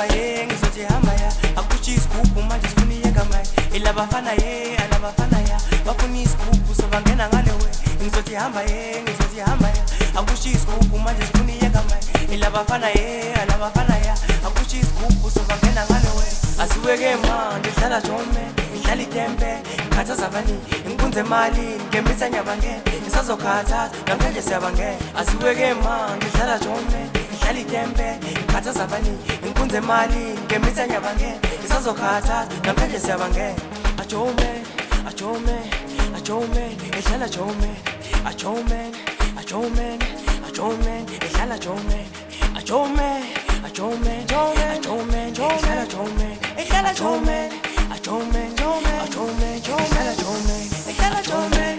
ye ngizothi hamba ya akuchi isigubhu manje sifuna iyeka maye ilabafana ye alabafana ya bafuna isigubhu so bangena ngale we ngizothi hamba ye ngizothi hamba ya akuchi isigubhu manje sifuna iyeka maye ilabafana ye alabafana ya akuchi isigubhu so bangena ngale we asiweke manje dlala jome idlala itempe khathaza abani inkunze imali ngembisa nyabange isazokhatha namhlanje siyabange asiweke manje dlala jome idlala itempe khathaza abani inkunze imali ngembisa nyabange isazokhatha namhlanje siyabange ajome ajome ajome idlala jome ajome ajome ajome idlala jome ajome ajome ajome idlala jome idlala jome ajome ajome idlala jome idlala jome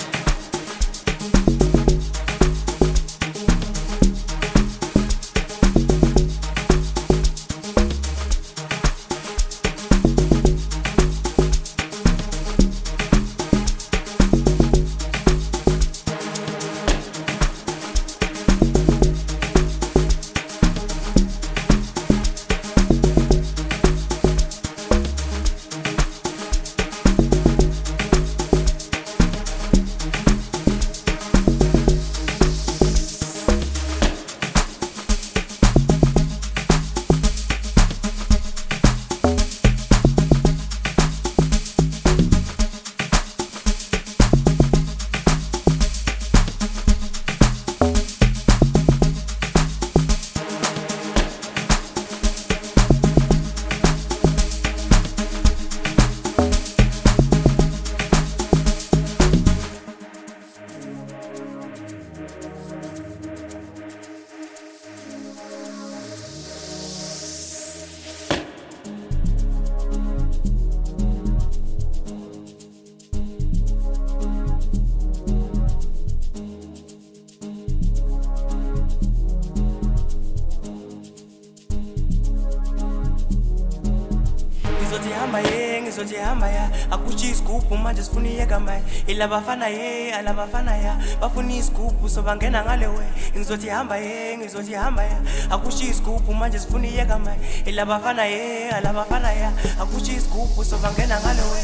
ngizothi hamba ya akuchi isigubhu manje sifuna iyeka maye ilabafana ye alabafana ya bafuna isigubhu so bangena ngale we ngizothi hamba ya akuchi isigubhu manje sifuna iyeka maye ilabafana ye alabafana ya akuchi isigubhu so bangena ngale we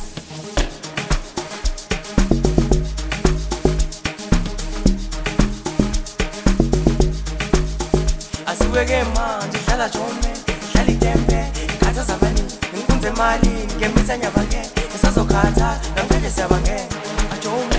asiweke manje dlala jome dlala itempe khathaza abani inkunze imali ngembisa nyabange isazokhatha namhlanje siyabange ajome